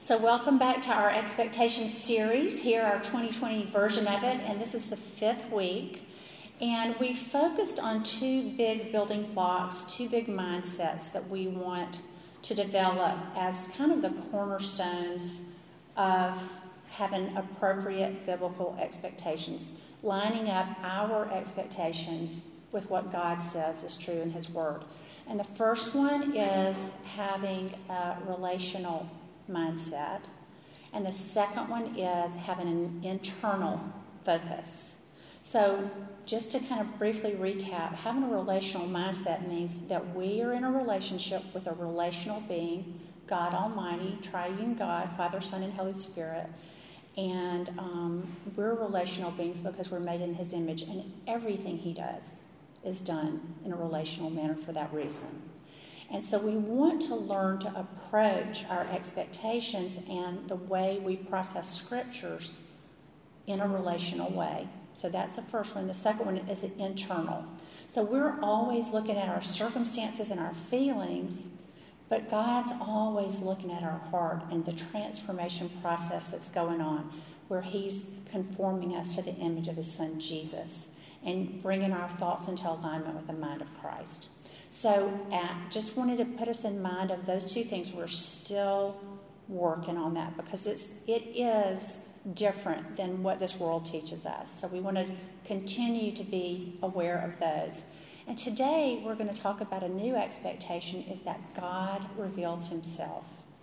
So welcome back to our Expectations series, here our 2020 version of it, and this is the 5th week. And we focused on two big building blocks, two big mindsets that we want to develop as kind of the cornerstones of having appropriate biblical expectations, lining up our expectations with what God says is true in His Word. And the first one is having a relational mindset, and the second one is having an internal focus. So just to kind of briefly recap, having a relational mindset means that we are in a relationship with a relational being, God Almighty, Triune God, Father, Son, and Holy Spirit. And we're relational beings because we're made in His image, and everything He does is done in a relational manner for that reason. And so we want to learn to approach our expectations and the way we process scriptures in a relational way. So that's the first one. The second one is internal. So we're always looking at our circumstances and our feelings, but God's always looking at our heart and the transformation process that's going on, where He's conforming us to the image of His Son, Jesus, and bringing our thoughts into alignment with the mind of Christ. So just wanted to put us in mind of those two things. We're still working on that because it is different than what this world teaches us. So we want to continue to be aware of those. And today we're going to talk about a new expectation, is that God reveals Himself.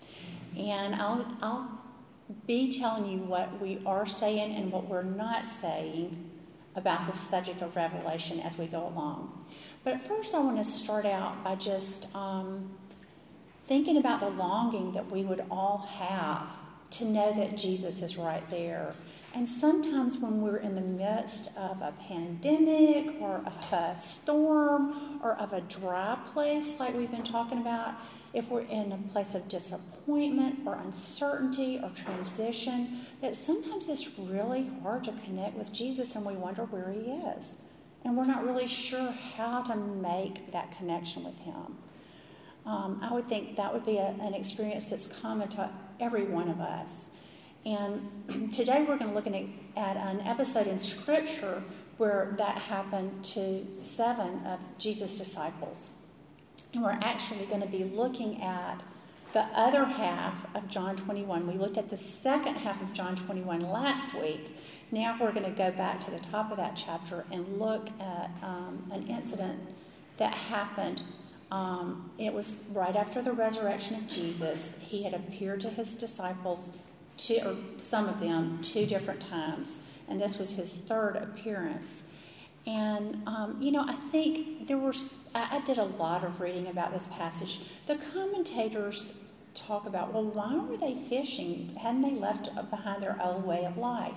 And I'll be telling you what we are saying and what we're not saying about the subject of revelation as we go along. But first I want to start out by just thinking about the longing that we would all have to know that Jesus is right there. And sometimes when we're in the midst of a pandemic or of a storm or of a dry place like we've been talking about, if we're in a place of disappointment or uncertainty or transition, that sometimes it's really hard to connect with Jesus and we wonder where He is. And we're not really sure how to make that connection with Him. I would think that would be an experience that's common to every one of us. And today we're going to look at an episode in Scripture where that happened to 7 of Jesus' disciples. And we're actually going to be looking at the other half of John 21. We looked at the second half of John 21 last week. Now we're going to go back to the top of that chapter and look at an incident that happened. It was right after the resurrection of Jesus. He had appeared to His disciples, or some of them, 2 different times. And this was His 3rd appearance. And, I think I did a lot of reading about this passage. The commentators talk about, well, why were they fishing? Hadn't they left behind their old way of life?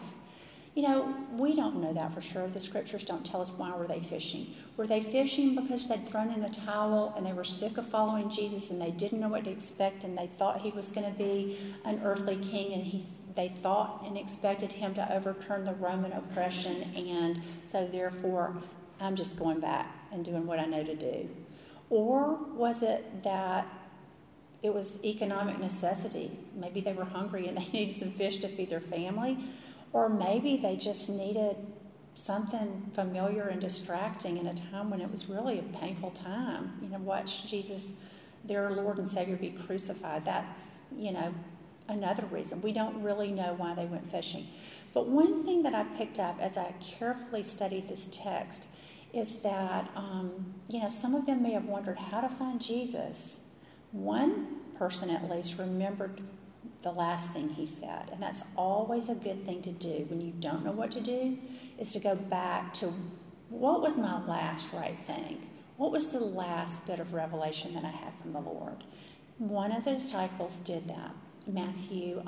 We don't know that for sure. The scriptures don't tell us why were they fishing. Were they fishing because they'd thrown in the towel and they were sick of following Jesus and they didn't know what to expect and they thought He was going to be an earthly king and they thought and expected Him to overturn the Roman oppression, and so therefore I'm just going back and doing what I know to do? Or was it that it was economic necessity? Maybe they were hungry and they needed some fish to feed their family. Or maybe they just needed something familiar and distracting in a time when it was really a painful time. Watch Jesus, their Lord and Savior, be crucified. That's, another reason. We don't really know why they went fishing. But one thing that I picked up as I carefully studied this text is that, some of them may have wondered how to find Jesus. One person at least remembered the last thing He said. And that's always a good thing to do when you don't know what to do, is to go back to, what was my last right thing? What was the last bit of revelation that I had from the Lord? One of the disciples did that. Matthew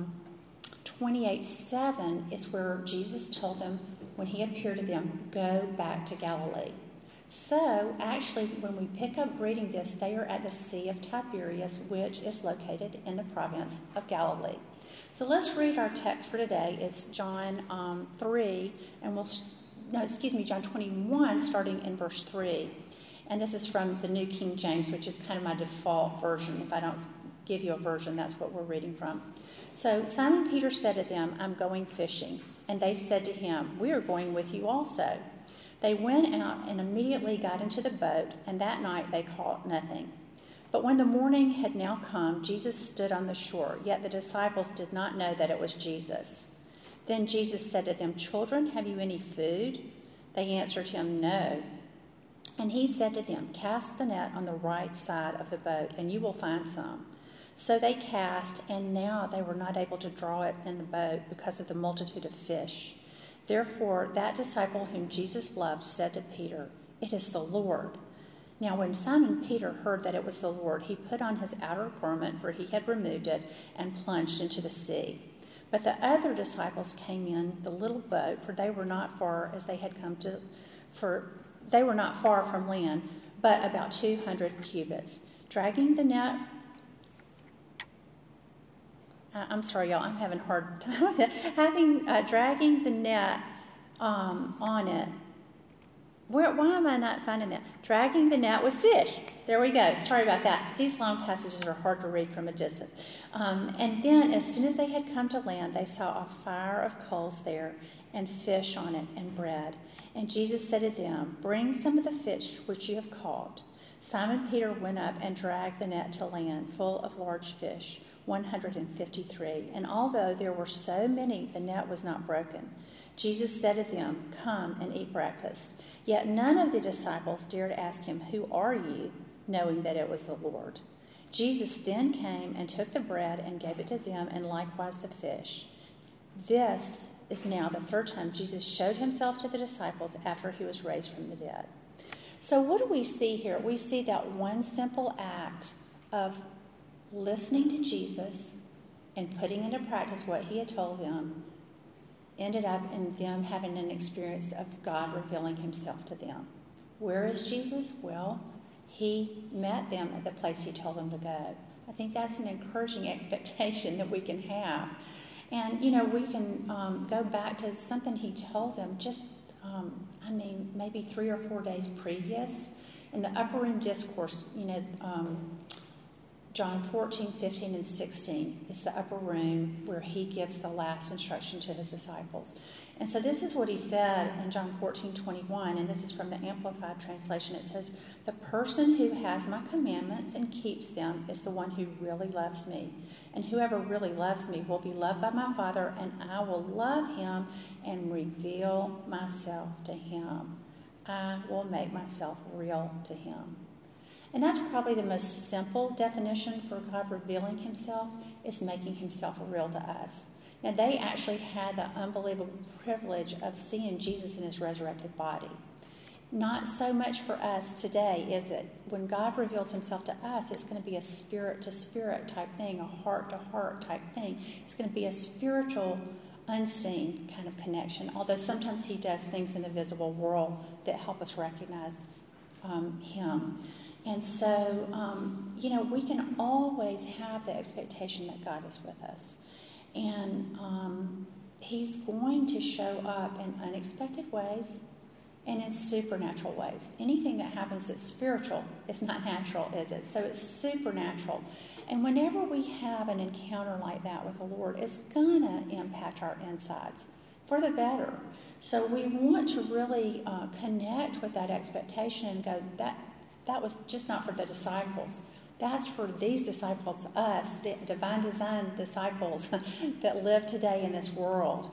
28:7 is where Jesus told them, when He appeared to them, go back to Galilee. So, actually, when we pick up reading this, they are at the Sea of Tiberias, which is located in the province of Galilee. So let's read our text for today. It's John John 21, starting in verse 3. And this is from the New King James, which is kind of my default version if I don't give you a version. That's what we're reading from. So Simon Peter said to them, I'm going fishing. And they said to him, we are going with you also. They went out and immediately got into the boat, and that night they caught nothing. But when the morning had now come, Jesus stood on the shore, yet the disciples did not know that it was Jesus. Then Jesus said to them, children, have you any food? They answered him, no. And he said to them, cast the net on the right side of the boat, and you will find some. So they cast, and now they were not able to draw it in the boat because of the multitude of fish. Therefore, that disciple whom Jesus loved said to Peter, it is the Lord. Now when Simon Peter heard that it was the Lord, he put on his outer garment, for he had removed it, and plunged into the sea. But the other disciples came in the little boat, for they were not far from land, but about 200 cubits, dragging the net. I'm sorry, y'all. I'm having a hard time with it. Dragging the net on it. Why am I not finding that? Dragging the net with fish. There we go. Sorry about that. These long passages are hard to read from a distance. And then, as soon as they had come to land, they saw a fire of coals there, and fish on it, and bread. And Jesus said to them, bring some of the fish which you have caught. Simon Peter went up and dragged the net to land, full of large fish, 153. And although there were so many, the net was not broken. Jesus said to them, come and eat breakfast. Yet none of the disciples dared ask him, who are you, knowing that it was the Lord. Jesus then came and took the bread and gave it to them, and likewise the fish. This is now the third time Jesus showed himself to the disciples after he was raised from the dead. So what do we see here? We see that one simple act of listening to Jesus and putting into practice what he had told them ended up in them having an experience of God revealing himself to them. Where is Jesus? Well, he met them at the place he told them to go. I think that's an encouraging expectation that we can have. And, we can go back to something he told them just, maybe 3 or 4 days previous. In the upper room discourse, John 14, 15, and 16 is the upper room where he gives the last instruction to his disciples. And so this is what he said in John 14, 21, and this is from the Amplified Translation. It says, the person who has my commandments and keeps them is the one who really loves me. And whoever really loves me will be loved by my Father, and I will love him and reveal myself to him. I will make myself real to him. And that's probably the most simple definition for God revealing himself, is making himself real to us. Now, they actually had the unbelievable privilege of seeing Jesus in his resurrected body. Not so much for us today, is it? When God reveals himself to us, it's going to be a spirit-to-spirit type thing, a heart-to-heart type thing. It's going to be a spiritual, unseen kind of connection, although sometimes he does things in the visible world that help us recognize him. And so, we can always have the expectation that God is with us. And he's going to show up in unexpected ways and in supernatural ways. Anything that happens that's spiritual is not natural, is it? So it's supernatural. And whenever we have an encounter like that with the Lord, it's going to impact our insides for the better. So we want to really connect with that expectation and go, that was just not for the disciples. That's for these disciples, us, the divine design disciples that live today in this world.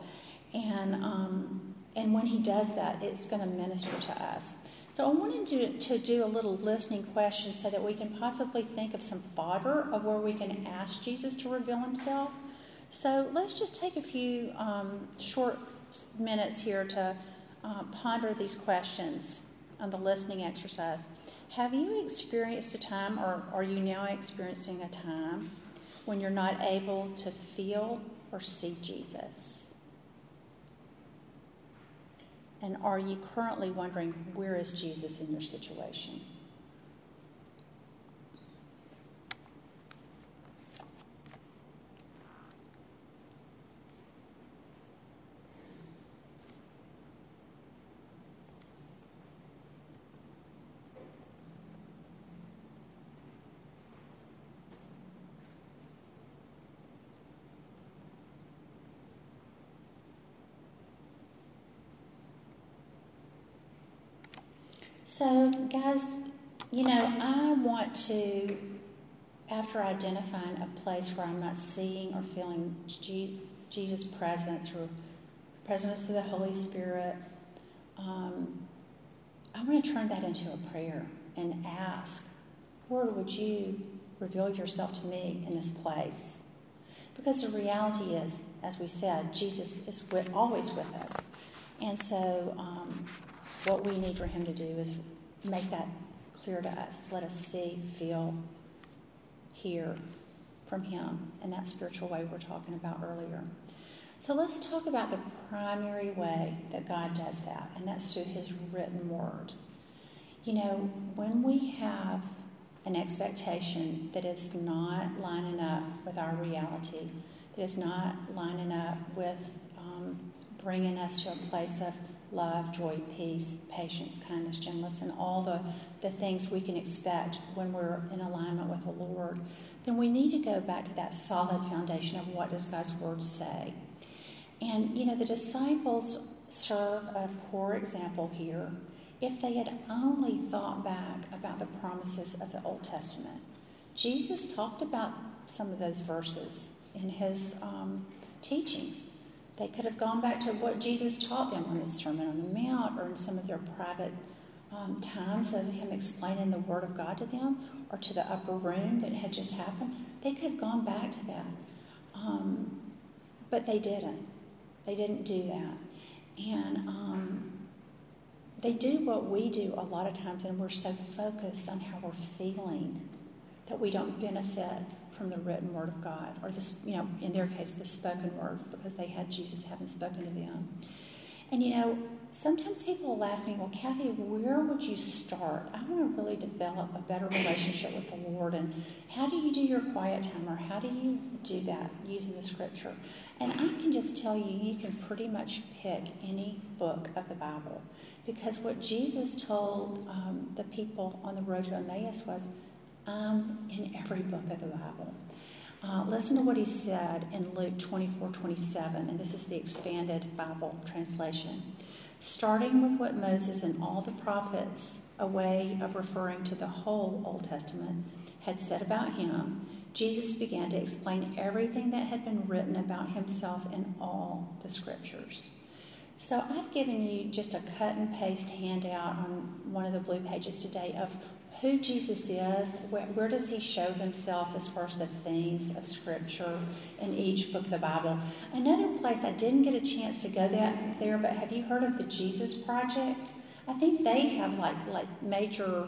And when he does that, it's going to minister to us. So I wanted to do a little listening question so that we can possibly think of some fodder of where we can ask Jesus to reveal himself. So let's just take a few short minutes here to ponder these questions on the listening exercise. Have you experienced a time, or are you now experiencing a time, when you're not able to feel or see Jesus? And are you currently wondering, where is Jesus in your situation? So, guys, I want to, after identifying a place where I'm not seeing or feeling Jesus' presence or presence of the Holy Spirit, I want to turn that into a prayer and ask, Lord, would you reveal yourself to me in this place? Because the reality is, as we said, Jesus is always with us. And so what we need for him to do is make that clear to us. Let us see, feel, hear from him in that spiritual way we're talking about earlier. So let's talk about the primary way that God does that, and that's through his written word. When we have an expectation that is not lining up with our reality, that is not lining up with bringing us to a place of love, joy, peace, patience, kindness, gentleness, and all the things we can expect when we're in alignment with the Lord, then we need to go back to that solid foundation of what does God's word say. And, the disciples serve a poor example here if they had only thought back about the promises of the Old Testament. Jesus talked about some of those verses in his teachings. They could have gone back to what Jesus taught them on the Sermon on the Mount or in some of their private times of him explaining the Word of God to them, or to the upper room that had just happened. They could have gone back to that. But they didn't. They didn't do that. And they do what we do a lot of times, and we're so focused on how we're feeling that we don't benefit from the written word of God, or this, in their case, the spoken word, because they had Jesus having spoken to them. And sometimes people will ask me, well, Kathy, where would you start? I want to really develop a better relationship with the Lord, and how do you do your quiet time, or how do you do that using the scripture? And I can just tell you, you can pretty much pick any book of the Bible, because what Jesus told the people on the road to Emmaus was, in every book of the Bible. Listen to what he said in Luke 24:27, and this is the expanded Bible translation. Starting with what Moses and all the prophets, a way of referring to the whole Old Testament, had said about him, Jesus began to explain everything that had been written about himself in all the scriptures. So I've given you just a cut and paste handout on one of the blue pages today of who Jesus is, where does he show himself as far as the themes of Scripture in each book of the Bible. Another place, I didn't get a chance to go there, but have you heard of the Jesus Project? I think they have like major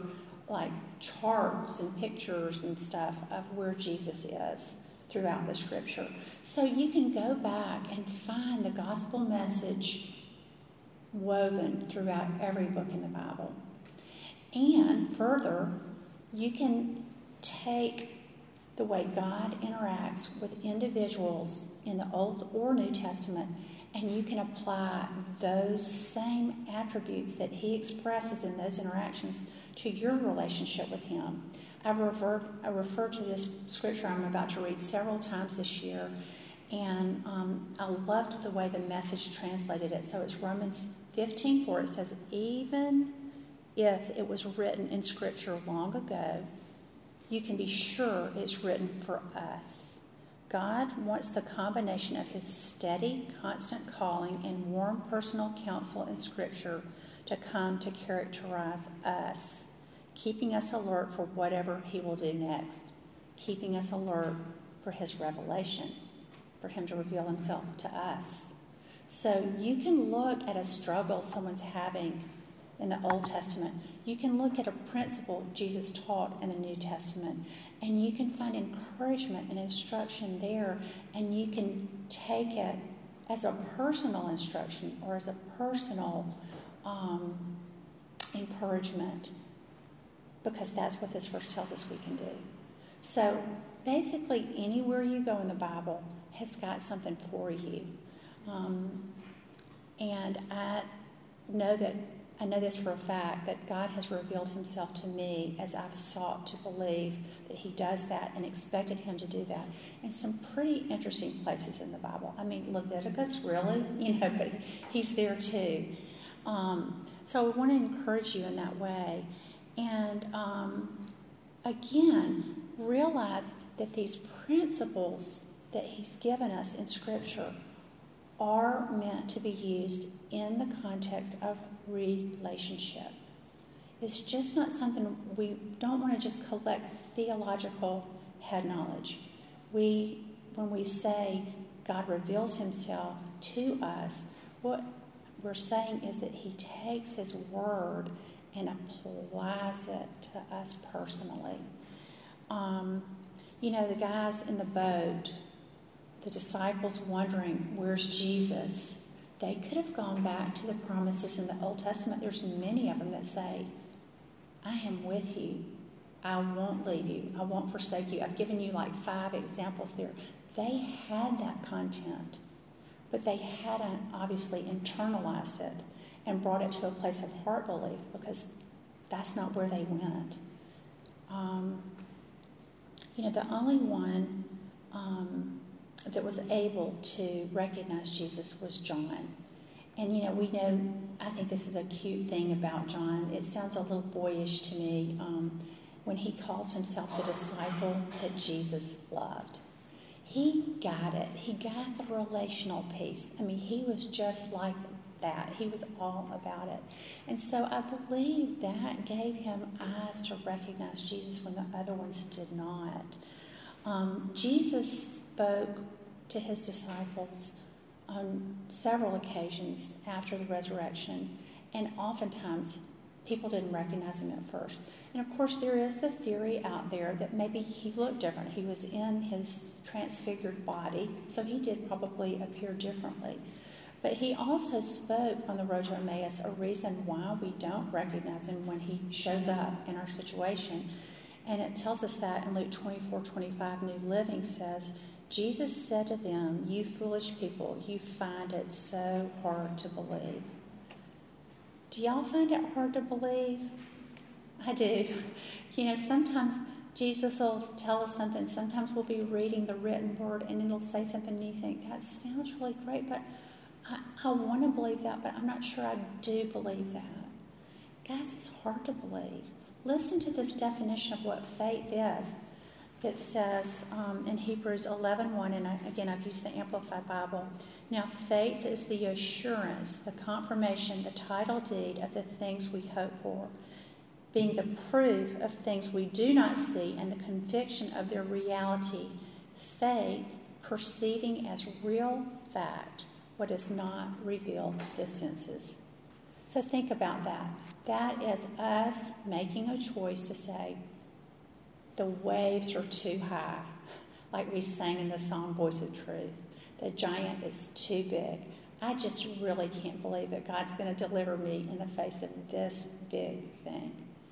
charts and pictures and stuff of where Jesus is throughout the Scripture. So you can go back and find the gospel message woven throughout every book in the Bible. And further, you can take the way God interacts with individuals in the Old or New Testament, and you can apply those same attributes that he expresses in those interactions to your relationship with him. I refer to this scripture I'm about to read several times this year, and I loved the way the Message translated it. So it's Romans 15:4. It says, even if it was written in Scripture long ago, you can be sure it's written for us. God wants the combination of his steady, constant calling and warm personal counsel in Scripture to come to characterize us, keeping us alert for whatever he will do next, keeping us alert for his revelation, for him to reveal himself to us. So you can look at a struggle someone's having in the Old Testament. You can look at a principle Jesus taught in the New Testament, and you can find encouragement and instruction there, and you can take it as a personal instruction or as a personal encouragement, because that's what this verse tells us we can do. So basically anywhere you go in the Bible has got something for you. And I know this for a fact, that God has revealed himself to me as I've sought to believe that he does that and expected him to do that in some pretty interesting places in the Bible. I mean, Leviticus, really? But he's there too. So I want to encourage you in that way. And again, realize that these principles that he's given us in Scripture are meant to be used in the context of relationship. It's just not something, we don't want to just collect theological head knowledge. When we say God reveals himself to us, what we're saying is that he takes his word and applies it to us personally. The guys in the boat, the disciples wondering, where's Jesus? They could have gone back to the promises in the Old Testament. There's many of them that say, I am with you. I won't leave you. I won't forsake you. I've given you like 5 examples there. They had that content, but they hadn't obviously internalized it and brought it to a place of heart belief, because that's not where they went. The only one that was able to recognize Jesus was John. And, we know, I think this is a cute thing about John. It sounds a little boyish to me when he calls himself the disciple that Jesus loved. He got it. He got the relational piece. He was just like that. He was all about it. And so I believe that gave him eyes to recognize Jesus when the other ones did not. Jesus spoke to his disciples on several occasions after the resurrection, and oftentimes people didn't recognize him at first. And of course there is the theory out there that maybe he looked different. He was in his transfigured body, so he did probably appear differently. But he also spoke on the road to Emmaus a reason why we don't recognize him when he shows up in our situation. And it tells us that in Luke 24:25, New Living says, Jesus said to them, you foolish people, you find it so hard to believe. Do y'all find it hard to believe? I do. Sometimes Jesus will tell us something. Sometimes we'll be reading the written word and it'll say something and you think, that sounds really great, but I want to believe that, but I'm not sure I do believe that. Guys, it's hard to believe. Listen to this definition of what faith is. It says in Hebrews 11:1, and again, I've used the Amplified Bible. Now, faith is the assurance, the confirmation, the title deed of the things we hope for, being the proof of things we do not see and the conviction of their reality. Faith, perceiving as real fact what is not revealed to the senses. So think about that. That is us making a choice to say, the waves are too high, like we sang in the song Voice of Truth. The giant is too big. I just really can't believe that God's going to deliver me in the face of this big thing.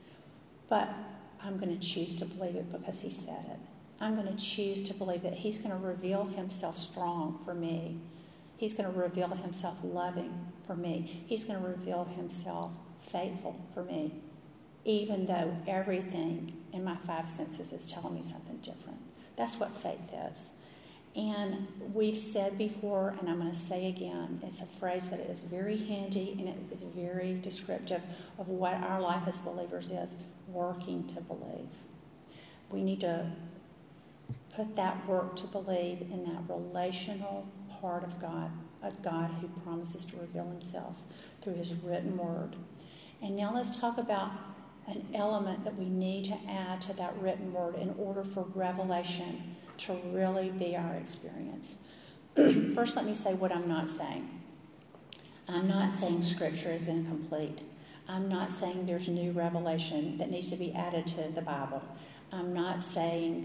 But I'm going to choose to believe it because he said it. I'm going to choose to believe that he's going to reveal himself strong for me. He's going to reveal himself loving for me. He's going to reveal himself faithful for me, even though everything in my 5 senses is telling me something different. That's what faith is. And we've said before, and I'm going to say again, it's a phrase that is very handy and it is very descriptive of what our life as believers is, working to believe. We need to put that work to believe in that relational heart of God, a God who promises to reveal himself through his written word. And now let's talk about an element that we need to add to that written word in order for revelation to really be our experience. First, let me say what I'm not saying. I'm not saying Scripture is incomplete. I'm not saying there's new revelation that needs to be added to the Bible. I'm not saying,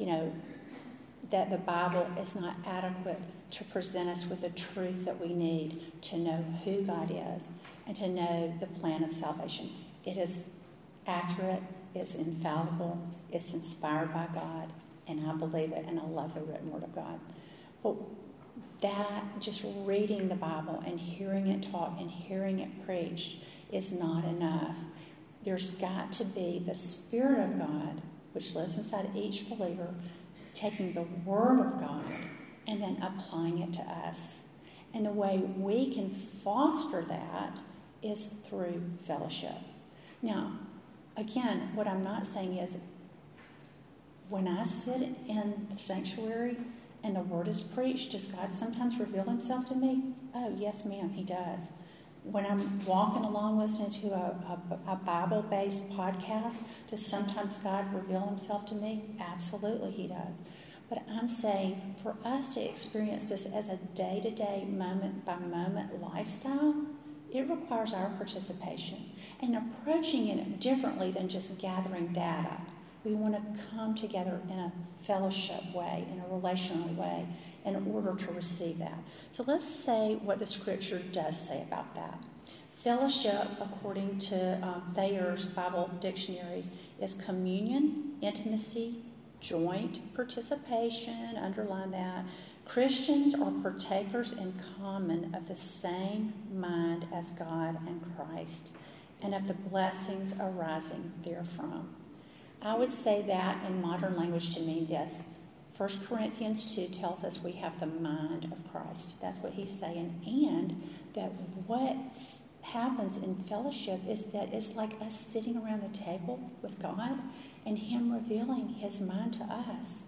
that the Bible is not adequate to present us with the truth that we need to know who God is and to know the plan of salvation. It is accurate, it's infallible, it's inspired by God, and I believe it, and I love the written word of God. But that, just reading the Bible and hearing it taught and hearing it preached is not enough. There's got to be the Spirit of God, which lives inside each believer, taking the Word of God and then applying it to us. And the way we can foster that is through fellowship. Now, again, what I'm not saying is when I sit in the sanctuary and the word is preached, does God sometimes reveal himself to me? Oh, yes, ma'am, he does. When I'm walking along listening to a Bible-based podcast, does sometimes God reveal himself to me? Absolutely he does. But I'm saying for us to experience this as a day-to-day, moment-by-moment lifestyle, it requires our participation and approaching it differently than just gathering data. We want to come together in a fellowship way, in a relational way, in order to receive that. So let's say what the Scripture does say about that. Fellowship, according to Thayer's Bible Dictionary, is communion, intimacy, joint participation, underline that. Christians are partakers in common of the same mind as God and Christ, and of the blessings arising therefrom. I would say that in modern language to mean this. 1 Corinthians 2 tells us we have the mind of Christ. That's what he's saying. And that what happens in fellowship is that it's like us sitting around the table with God and him revealing his mind to us.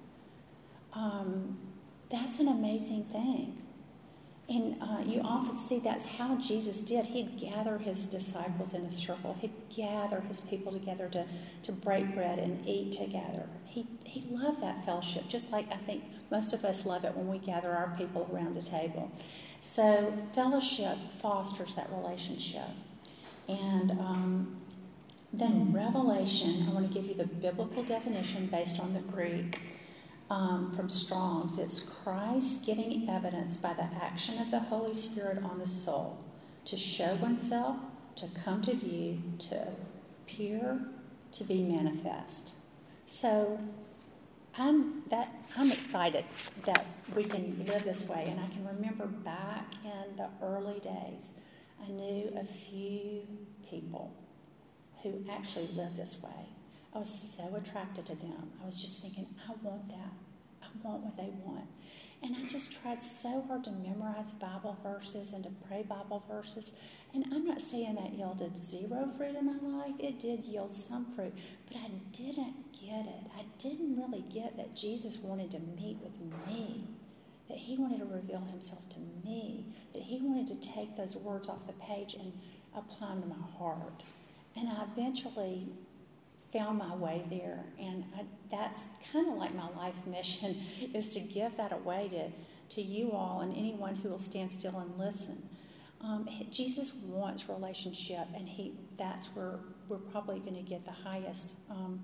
That's an amazing thing. And you often see that's how Jesus did. He'd gather his disciples in a circle. He'd gather his people together to break bread and eat together. He loved that fellowship, just like I think most of us love it when we gather our people around a table. So fellowship fosters that relationship. And then Revelation, I want to give you the biblical definition based on the Greek. From Strong's, it's Christ giving evidence by the action of the Holy Spirit on the soul to show oneself, to come to view, to appear, to be manifest. So I'm excited that we can live this way, and I can remember back in the early days, I knew a few people who actually lived this way. I was so attracted to them. I was just thinking, I want that. I want what they want. And I just tried so hard to memorize Bible verses and to pray Bible verses. And I'm not saying that yielded zero fruit in my life. It did yield some fruit. But I didn't get it. I didn't really get that Jesus wanted to meet with me, that he wanted to reveal himself to me, that he wanted to take those words off the page and apply them to my heart. And I eventually found my way there, and that's kind of like my life mission, is to give that away to you all and anyone who will stand still and listen. Jesus wants relationship, and that's where we're probably going to get the highest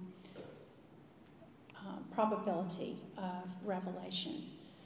probability of revelation.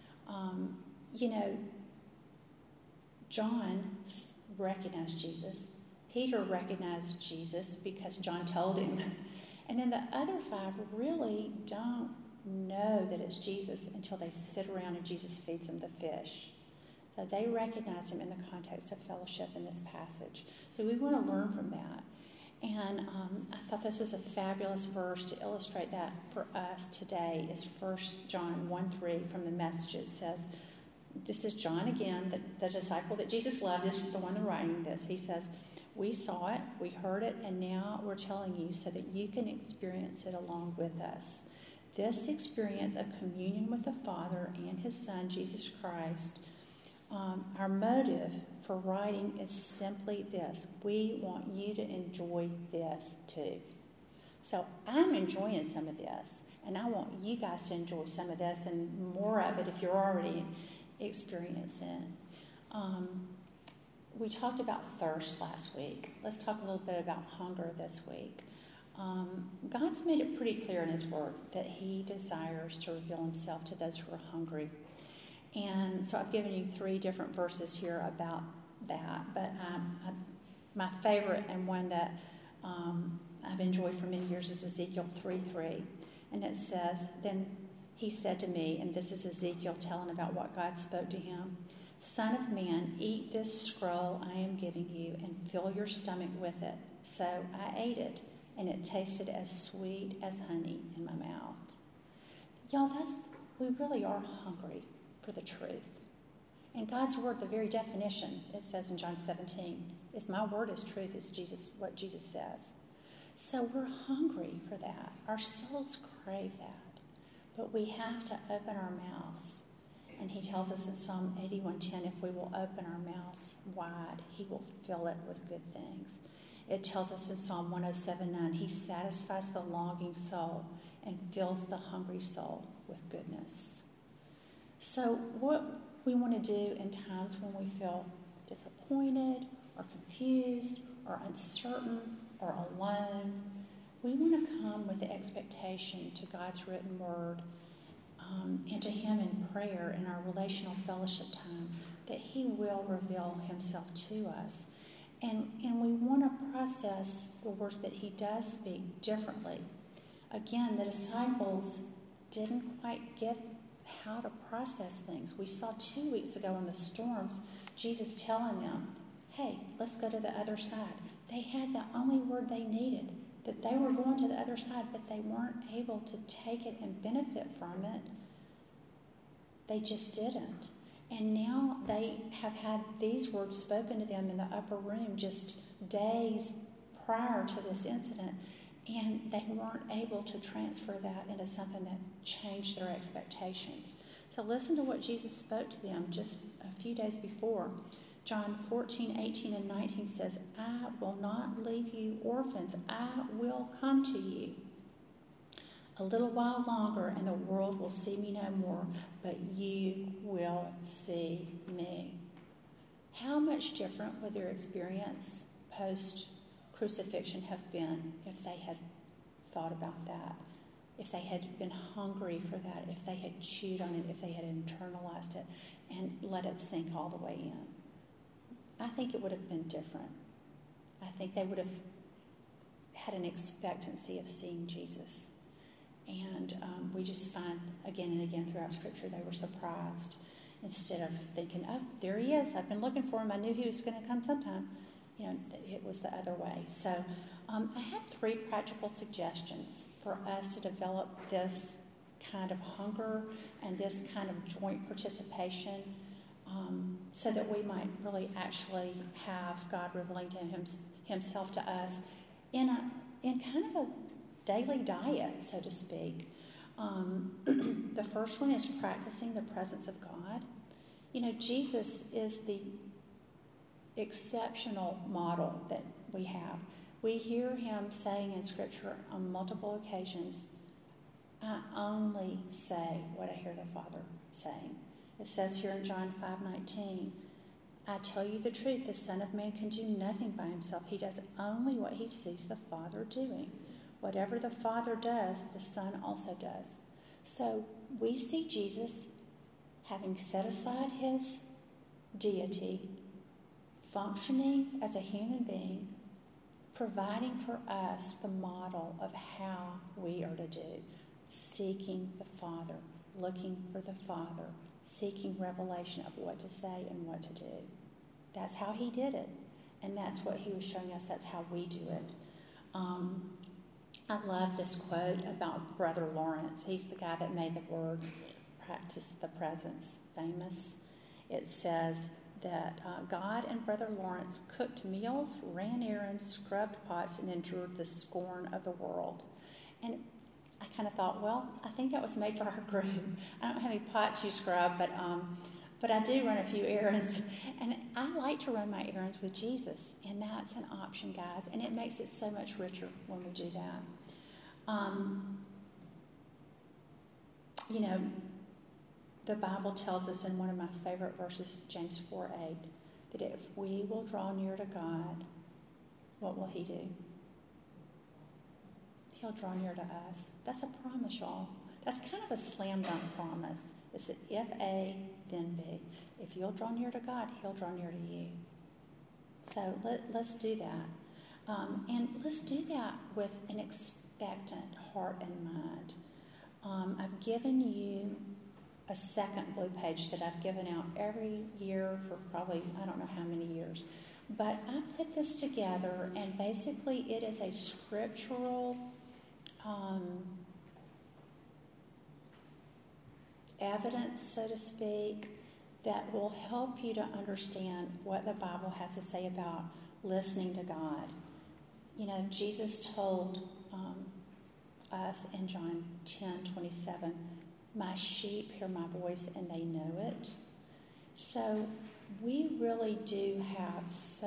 John recognized Jesus. Peter recognized Jesus because John told him. And then the other five really don't know that it's Jesus until they sit around and Jesus feeds them the fish. So they recognize him in the context of fellowship in this passage. So we want to learn from that. And I thought this was a fabulous verse to illustrate that for us today. Is 1 John 1:3 from the Message. It says, this is John again, the disciple that Jesus loved is the one writing this. He says, we saw it, we heard it, and now we're telling you so that you can experience it along with us. This experience of communion with the Father and his Son, Jesus Christ, our motive for writing is simply this. We want you to enjoy this too. So I'm enjoying some of this, and I want you guys to enjoy some of this and more of it if you're already experiencing it. We talked about thirst last week. Let's talk a little bit about hunger this week. God's made it pretty clear in his word that he desires to reveal himself to those who are hungry. And so I've given you 3 different verses here about that. But my favorite and one that I've enjoyed for many years is Ezekiel 3:3. And it says, then he said to me, and this is Ezekiel telling about what God spoke to him, Son of man, eat this scroll I am giving you and fill your stomach with it. So I ate it, and it tasted as sweet as honey in my mouth. Y'all, we really are hungry for the truth. And God's word, the very definition, it says in John 17, is my word is truth, is what Jesus says. So we're hungry for that. Our souls crave that. But we have to open our mouths. And he tells us in Psalm 81:10, if we will open our mouths wide, he will fill it with good things. It tells us in Psalm 107:9, he satisfies the longing soul and fills the hungry soul with goodness. So what we want to do in times when we feel disappointed or confused or uncertain or alone, we want to come with the expectation to God's written word and to him in prayer in our relational fellowship time that he will reveal himself to us. And we want to process the words that he does speak differently. Again, the disciples didn't quite get how to process things. We saw 2 weeks ago in the storms, Jesus telling them, hey, let's go to the other side. They had the only word they needed, that they were going to the other side, but they weren't able to take it and benefit from it. They just didn't. And now they have had these words spoken to them in the upper room just days prior to this incident, and they weren't able to transfer that into something that changed their expectations. So listen to what Jesus spoke to them just a few days before. John 14:18 and 19 says, I will not leave you orphans. I will come to you. A little while longer and the world will see me no more, but you will see me. How much different would their experience post-crucifixion have been if they had thought about that, if they had been hungry for that, if they had chewed on it, if they had internalized it and let it sink all the way in? I think it would have been different. I think they would have had an expectancy of seeing Jesus. And we just find again and again throughout Scripture they were surprised. Instead of thinking, oh, there he is. I've been looking for him. I knew he was going to come sometime. It was the other way. So I have 3 practical suggestions for us to develop this kind of hunger and this kind of joint participation so that we might really actually have God revealing to himself to us in kind of a daily diet, so to speak. The first one is practicing the presence of God. Jesus is the exceptional model that we have. We hear him saying in Scripture on multiple occasions, I only say what I hear the Father saying. It says here in John 5:19, I tell you the truth, the Son of Man can do nothing by himself. He does only what he sees the Father doing. Whatever the Father does, the Son also does. So we see Jesus having set aside his deity, functioning as a human being, providing for us the model of how we are to do, seeking the Father, looking for the Father, seeking revelation of what to say and what to do. That's how he did it, and that's what he was showing us. That's how we do it. I love this quote about Brother Lawrence. He's the guy that made the words practice the presence famous. It says that God and Brother Lawrence cooked meals, ran errands, scrubbed pots, and endured the scorn of the world. And I kind of thought, well, I think that was made for our group. I don't know how many pots you scrub, but I do run a few errands. And I like to run my errands with Jesus, and that's an option, guys. And it makes it so much richer when we do that. The Bible tells us in one of my favorite verses, James 4:8, that if we will draw near to God, what will he do? He'll draw near to us. That's a promise, y'all. That's kind of a slam dunk promise. It's that if A, then B. If you'll draw near to God, he'll draw near to you. So let's do that. And let's do that with an expectant heart and mind. I've given you a second blue page that I've given out every year for probably, I don't know how many years. But I put this together, and basically it is a scriptural evidence, so to speak, that will help you to understand what the Bible has to say about listening to God. You know, Jesus told us in John 10:27, "My sheep hear my voice and they know it." So we really do have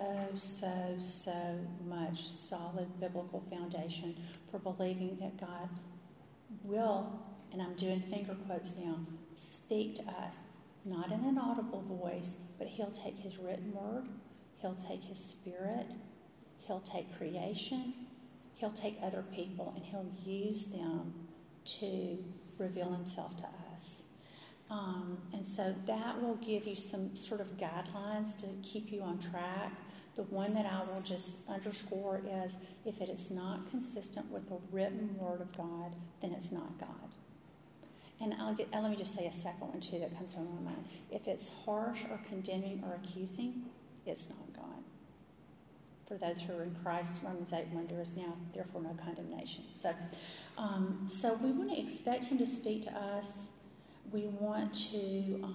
so much solid biblical foundation for believing that God will, and I'm doing finger quotes now, speak to us, not in an audible voice, but he'll take his written word, he'll take his spirit, he'll take creation, he'll take other people, and he'll use them to reveal himself to us. And so that will give you some sort of guidelines to keep you on track. The one that I will just underscore is if it is not consistent with the written word of God, then it's not God. And let me just say a second one too that comes to my mind. If it's harsh or condemning or accusing, it's not God. For those who are in Christ, Romans 8:1, there is now therefore no condemnation. So we want to expect him to speak to us. We want to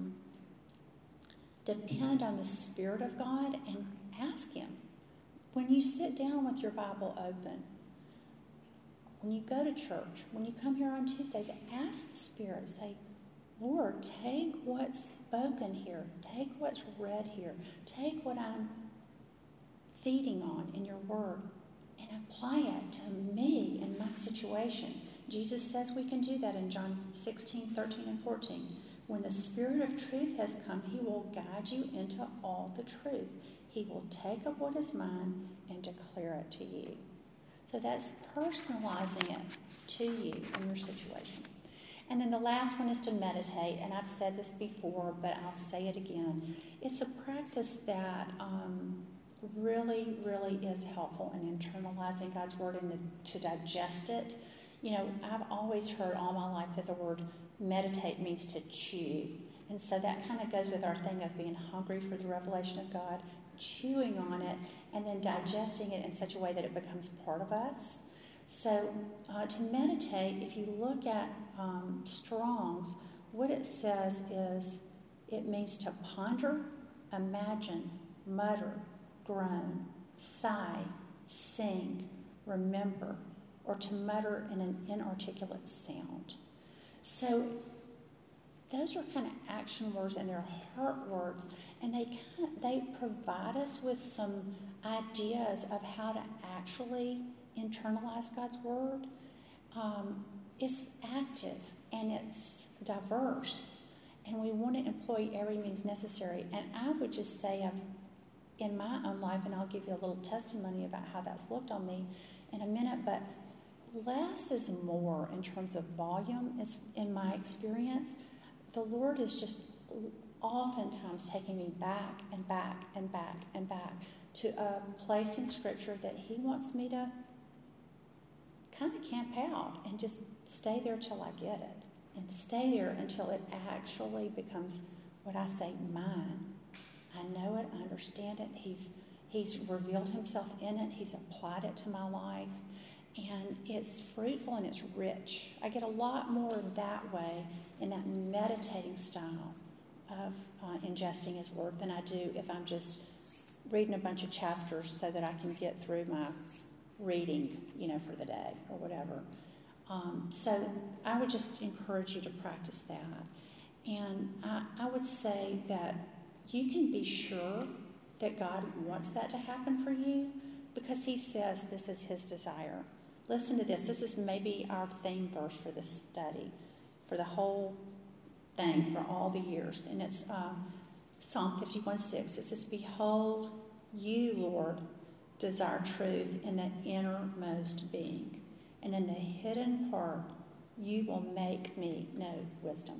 depend on the Spirit of God and ask him. When you sit down with your Bible open, when you go to church, when you come here on Tuesdays, ask the Spirit. Say, Lord, take what's spoken here. Take what's read here. Take what I'm feeding on in your word and apply it to me and my situation. Jesus says we can do that in John 16:13 and 14. When the Spirit of truth has come, he will guide you into all the truth. He will take up what is mine and declare it to you. So that's personalizing it to you in your situation. And then the last one is to meditate. And I've said this before, but I'll say it again. It's a practice that really, really is helpful in internalizing God's word and to digest it. You know, I've always heard all my life that the word meditate means to chew. And so that kind of goes with our thing of being hungry for the revelation of God, chewing on it, and then digesting it in such a way that it becomes part of us. So to meditate, if you look at Strong's, what it says is it means to ponder, imagine, mutter, groan, sigh, sing, remember, or to mutter in an inarticulate sound. So those are kind of action words and they're heart words, and they provide us with some ideas of how to actually internalize God's word. It's active and it's diverse, and we want to employ every means necessary. And I would just say in my own life, and I'll give you a little testimony about how that's looked on me in a minute, but less is more in terms of volume. It's, in my experience, the Lord is just oftentimes taking me back and back and back and back to a place in Scripture that he wants me to kind of camp out and just stay there till I get it, and stay there until it actually becomes what I say, mine. I know it, I understand it. He's revealed himself in it. He's applied it to my life. And it's fruitful and it's rich. I get a lot more that way in that meditating style of ingesting his word than I do if I'm just reading a bunch of chapters so that I can get through my reading, for the day or whatever. So I would just encourage you to practice that. And I would say that you can be sure that God wants that to happen for you because he says this is his desire. Listen to this. This is maybe our theme verse for this study, for the whole thing, for all the years. And it's Psalm 51:6. It says, "Behold, you, Lord, desire truth in the innermost being, and in the hidden part you will make me know wisdom."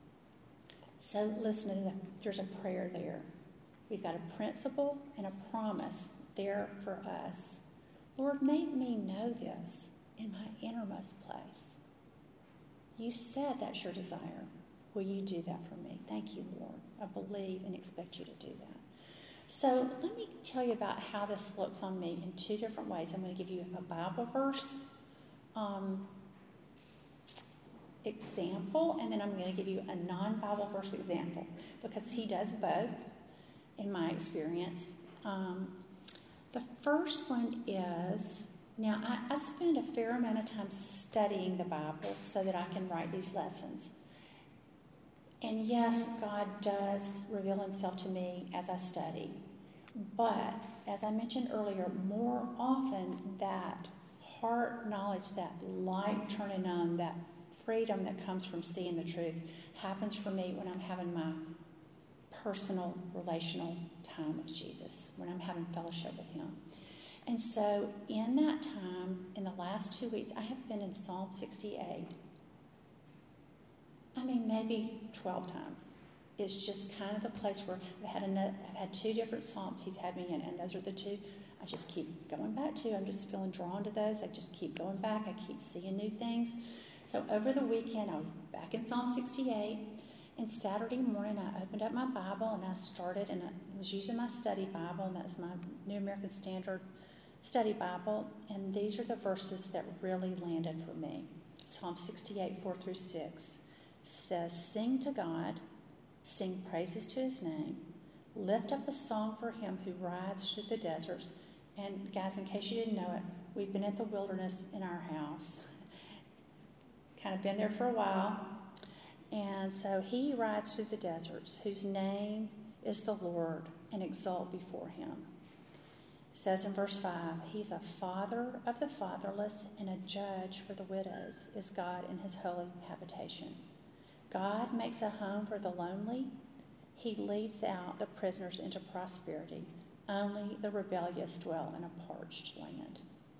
So listen to that. There's a prayer there. We've got a principle and a promise there for us. Lord, make me know this in my innermost place. You said that's your desire. Will you do that for me? Thank you, Lord. I believe and expect you to do that. So let me tell you about how this looks on me in two different ways. I'm going to give you a Bible verse example, and then I'm going to give you a non-Bible verse example, because he does both in my experience. The first one is, now I spend a fair amount of time studying the Bible so that I can write these lessons. And yes, God does reveal himself to me as I study. But, as I mentioned earlier, more often that heart knowledge, that light turning on, that freedom that comes from seeing the truth happens for me when I'm having my personal, relational time with Jesus, when I'm having fellowship with him. And so in that time, in the last 2 weeks, I have been in Psalm 68. Maybe 12 times. It's just kind of the place where I've had 2 different Psalms he's had me in, and those are the 2 I just keep going back to. I'm just feeling drawn to those. I just keep going back. I keep seeing new things. So over the weekend, I was back in Psalm 68, and Saturday morning I opened up my Bible and I started, and I was using my study Bible, and that's my New American Standard Study Bible, and these are the verses that really landed for me. Psalm 68, 4 through 6 says, "Sing to God, sing praises to his name, lift up a song for him who rides through the deserts." And guys, in case you didn't know it, we've been at the wilderness in our house. Kind of been there for a while. And so he rides through the deserts, whose name is the Lord, and exult before him. It says in verse 5, he's a father of the fatherless and a judge for the widows, is God in his holy habitation. God makes a home for the lonely. He leads out the prisoners into prosperity. Only the rebellious dwell in a parched land.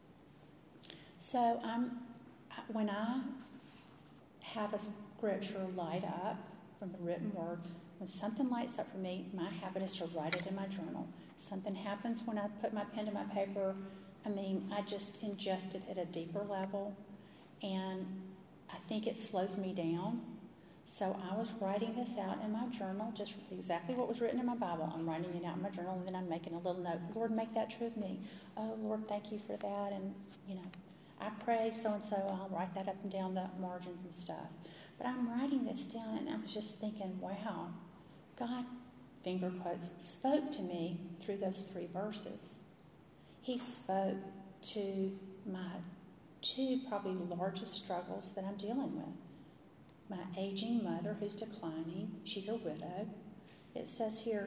So when I have a scripture light up from the written word, when something lights up for me, my habit is to write it in my journal. Something happens when I put my pen to my paper. I just ingest it at a deeper level, and I think it slows me down. So I was writing this out in my journal, just exactly what was written in my Bible. I'm writing it out in my journal, and then I'm making a little note. Lord, make that true of me. Oh, Lord, thank you for that. And, I pray so-and-so. I'll write that up and down the margins and stuff. But I'm writing this down, and I was just thinking, wow, God, finger quotes, spoke to me through those 3 verses. He spoke to my 2 probably largest struggles that I'm dealing with. My aging mother who's declining. She's a widow. It says here,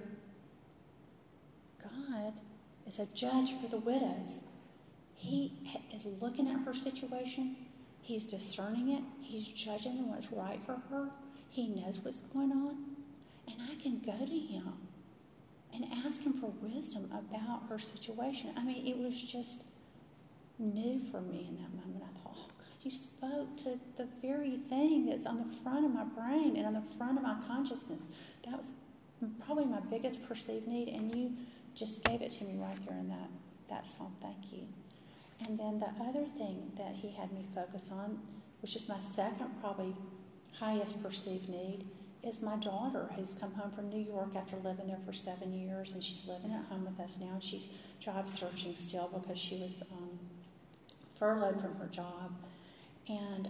God is a judge for the widows. He is looking at her situation. He's discerning it. He's judging what's right for her. He knows what's going on. And I can go to him and ask him for wisdom about her situation. It was just new for me in that moment. I thought, oh, God, you spoke to the very thing that's on the front of my brain and on the front of my consciousness. That was probably my biggest perceived need, and you just gave it to me right there in that psalm. Thank you. And then the other thing that he had me focus on, which is my second probably highest perceived need, is my daughter, who's come home from New York after living there for 7 years, and she's living at home with us now, and she's job searching still because she was furloughed from her job. And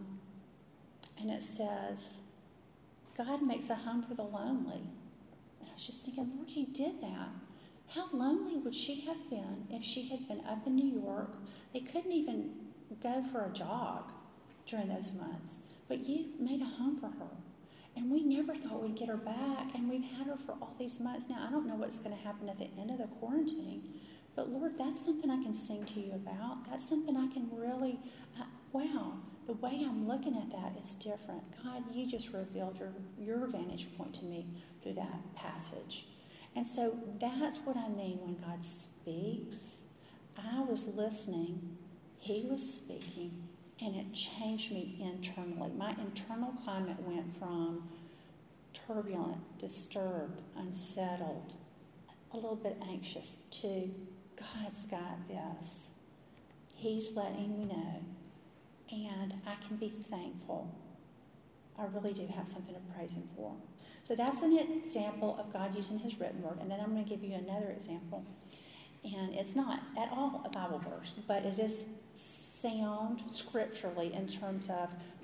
it says, God makes a home for the lonely. And I was just thinking, Lord, you did that. How lonely would she have been if she had been up in New York? They couldn't even go for a jog during those months. But you made a home for her. And we never thought we'd get her back. And we've had her for all these months. Now, I don't know what's going to happen at the end of the quarantine. But, Lord, that's something I can sing to you about. That's something I can really, wow, the way I'm looking at that is different. God, you just revealed your vantage point to me through that passage. And so that's what I mean when God speaks. I was listening, he was speaking, and it changed me internally. My internal climate went from turbulent, disturbed, unsettled, a little bit anxious, to God's got this. He's letting me know, and I can be thankful. I really do have something to praise him for. So that's an example of God using his written word. And then I'm going to give you another example. And it's not at all a Bible verse, but it is sound scripturally in terms of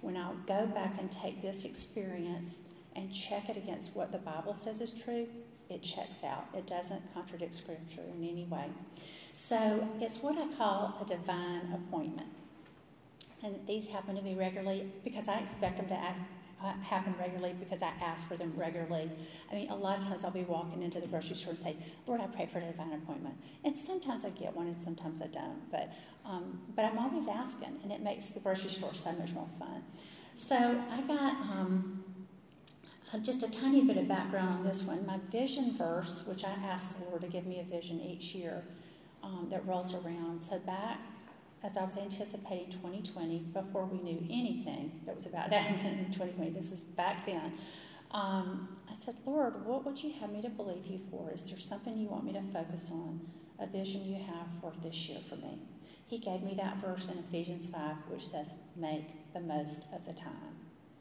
when I go back and take this experience and check it against what the Bible says is true, it checks out. It doesn't contradict Scripture in any way. So it's what I call a divine appointment. And these happen to be regularly because I expect them to happen regularly because I ask for them regularly. I mean, a lot of times I'll be walking into the grocery store and say, Lord, I pray for a divine appointment. And sometimes I get one and sometimes I don't. But I'm always asking, and it makes the grocery store so much more fun. So I got just a tiny bit of background on this one. My vision verse, which I ask the Lord to give me a vision each year that rolls around. So back as I was anticipating 2020, before we knew anything that was about to happen in 2020, this is back then, I said, Lord, what would you have me to believe you for? Is there something you want me to focus on, a vision you have for this year for me? He gave me that verse in Ephesians 5, which says, make the most of the time.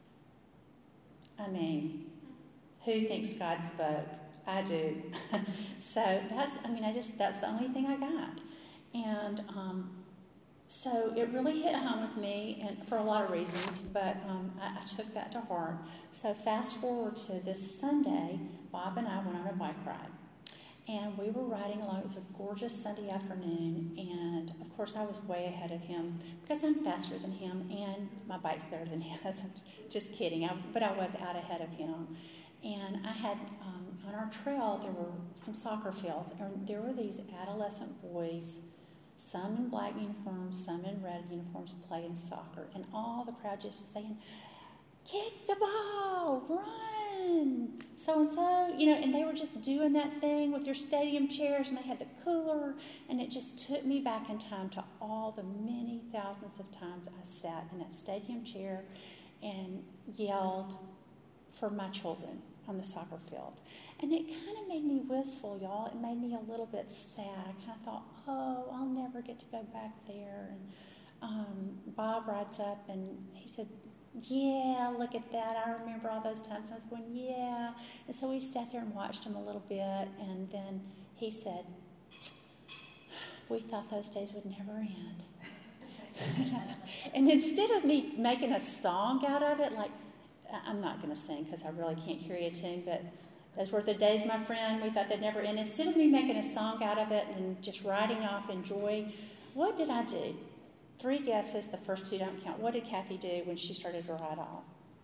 I mean, who thinks God spoke? I do. So that's the only thing I got. And so it really hit home with me, and for a lot of reasons, but I took that to heart. So fast forward to this Sunday, Bob and I went on a bike ride. And we were riding along. It was a gorgeous Sunday afternoon, and of course I was way ahead of him because I'm faster than him, and my bike's better than his. Just kidding. I was out ahead of him. And I had, on our trail, there were some soccer fields, and there were these adolescent boys, some in black uniforms, some in red uniforms, playing soccer. And all the crowd just saying, kick the ball, run, so-and-so, and they were just doing that thing with their stadium chairs, and they had the cooler, and it just took me back in time to all the many thousands of times I sat in that stadium chair and yelled for my children on the soccer field. And it kind of made me wistful, y'all. It made me a little bit sad. I kind of thought, oh, I'll never get to go back there. And Bob rides up, and he said, yeah, look at that. I remember all those times. I was going, yeah. And so we sat there and watched him a little bit, and then he said, we thought those days would never end. And instead of me making a song out of it, like, I'm not going to sing because I really can't carry a tune, but those were the days, my friend, we thought they'd never end. Instead of me making a song out of it and just riding off in joy, what did I do? 3 guesses, the first 2 don't count. What did Kathy do when she started to ride off?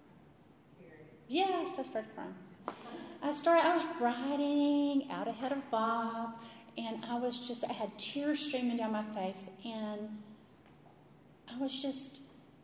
Yes, I started crying. I was riding out ahead of Bob, and I had tears streaming down my face, and I was just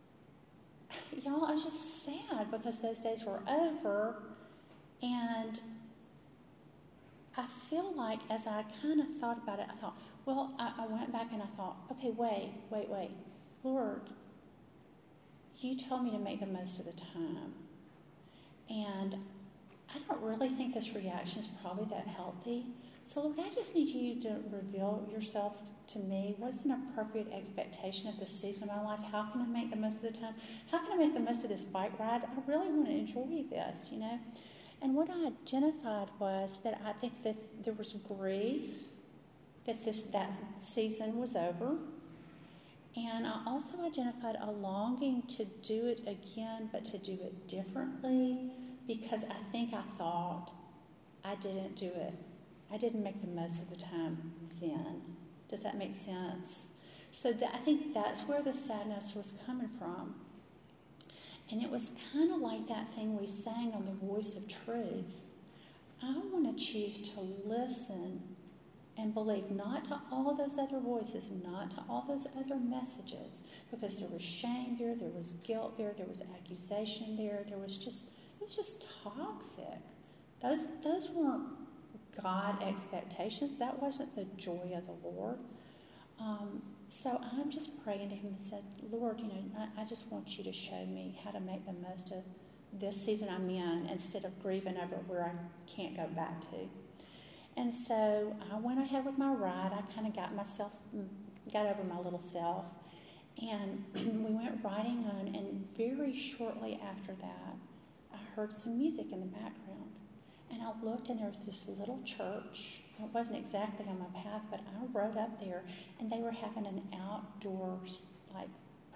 sad because those days were over. And I feel like as I kind of thought about it, I thought, well, I went back and I thought, okay, wait. Lord, you told me to make the most of the time. And I don't really think this reaction is probably that healthy. So, Lord, I just need you to reveal yourself to me. What's an appropriate expectation of this season of my life? How can I make the most of the time? How can I make the most of this bike ride? I really want to enjoy this, And what I identified was that I think that there was grief that season was over. And I also identified a longing to do it again, but to do it differently, because I thought I didn't do it. I didn't make the most of the time then. Does that make sense? So I think that's where the sadness was coming from. And it was kind of like that thing we sang on the Voice of Truth. I want to choose to listen and believe not to all those other voices, not to all those other messages, because there was shame there was guilt there was accusation there, it was just toxic. Those weren't God expectations. That wasn't the joy of the Lord. So I'm just praying to him and said, Lord, I just want you to show me how to make the most of this season I'm in instead of grieving over where I can't go back to. And so I went ahead with my ride. I kind of got over my little self. And we went riding on, and very shortly after that, I heard some music in the background. And I looked, and there was this little church. It wasn't exactly on my path, but I rode up there, and they were having an outdoors,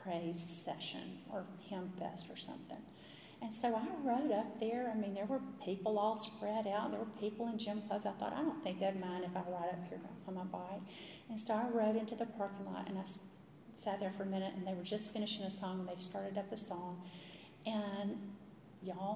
praise session or hymn fest or something. And so I rode up there. I mean, there were people all spread out. There were people in gym clothes. I thought, I don't think they'd mind if I ride up here on my bike. And so I rode into the parking lot, and I sat there for a minute, and they were just finishing a song, and they started up a song. And y'all,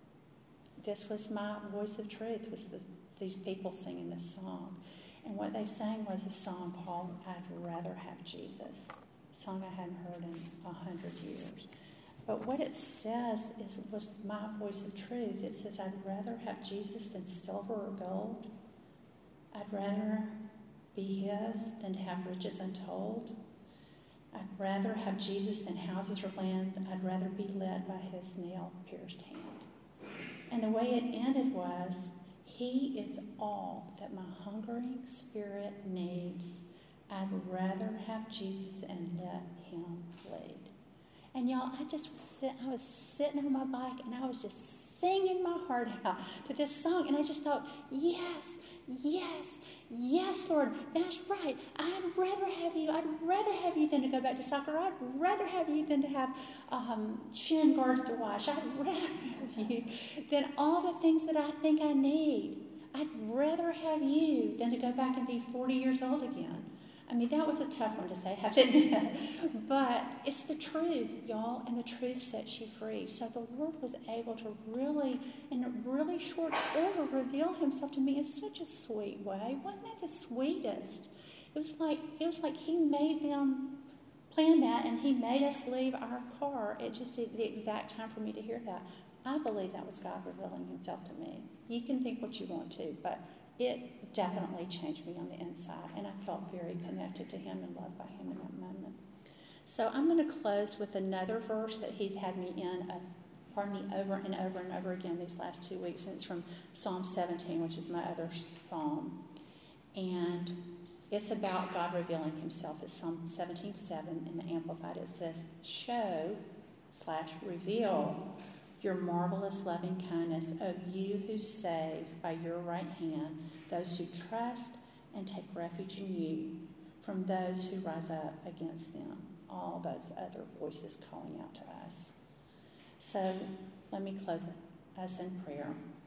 this was my voice of truth, was these people singing this song. And what they sang was a song called I'd Rather Have Jesus, a song I hadn't heard in 100 years. But what it says was my voice of truth. It says, I'd rather have Jesus than silver or gold. I'd rather be his than to have riches untold. I'd rather have Jesus than houses or land. I'd rather be led by his nail-pierced hand. And the way it ended was, he is all that my hungering spirit needs. I'd rather have Jesus and let him lead. And y'all, I was sitting on my bike, and I was just singing my heart out to this song. And I just thought, yes, yes, yes, Lord, that's right. I'd rather have you. I'd rather have you than to go back to soccer. I'd rather have you than to have shin guards to wash. I'd rather have you than all the things that I think I need. I'd rather have you than to go back and be 40 years old again. I mean, that was a tough one to say, I have to admit. But it's the truth, y'all, and the truth sets you free. So the Lord was able to really, in a really short order, reveal himself to me in such a sweet way. Wasn't that the sweetest? It was like he made them plan that, and he made us leave our car at just the exact time for me to hear that. I believe that was God revealing himself to me. You can think what you want to, but it definitely changed me on the inside, and I felt very connected to him and loved by him in that moment. So I'm going to close with another verse that he's had me in, over and over and over again these last 2 weeks, and it's from Psalm 17, which is my other psalm. And it's about God revealing himself. It's Psalm 17:7 in the Amplified. It says, show/reveal your marvelous loving kindness, of you who save by your right hand those who trust and take refuge in you from those who rise up against them. All those other voices calling out to us. So let me close us in prayer.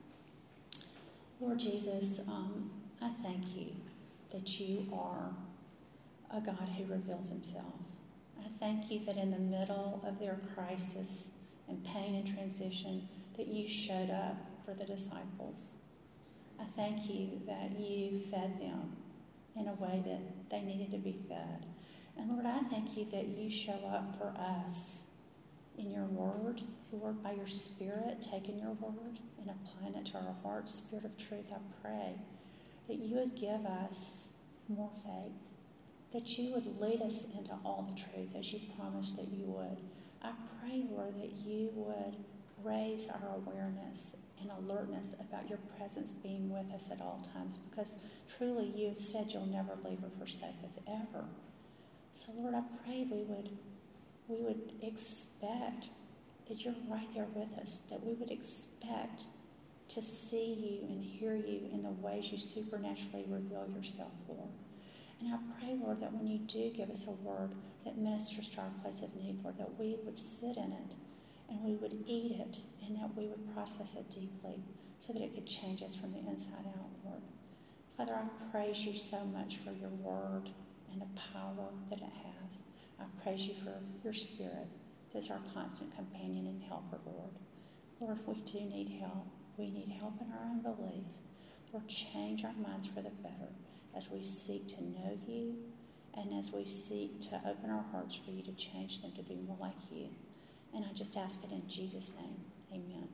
Lord Jesus, I thank you that you are a God who reveals himself. I thank you that in the middle of their crisis and pain and transition, that you showed up for the disciples. I thank you that you fed them in a way that they needed to be fed. And Lord, I thank you that you show up for us in your word. Lord, by your Spirit, taking your word and applying it to our hearts. Spirit of truth, I pray that you would give us more faith, that you would lead us into all the truth as you promised that you would. I pray, Lord, that you would raise our awareness and alertness about your presence being with us at all times, because truly you have said you'll never leave or forsake us ever. So, Lord, I pray we would expect that you're right there with us, that we would expect to see you and hear you in the ways you supernaturally reveal yourself, Lord. And I pray, Lord, that when you do give us a word that ministers to our place of need, Lord, that we would sit in it and we would eat it and that we would process it deeply so that it could change us from the inside out, Lord. Father, I praise you so much for your word and the power that it has. I praise you for your Spirit that's our constant companion and helper, Lord. Lord, we do need help. We need help in our unbelief. Lord, change our minds for the better as we seek to know you and as we seek to open our hearts for you to change them to be more like you. And I just ask it in Jesus' name. Amen.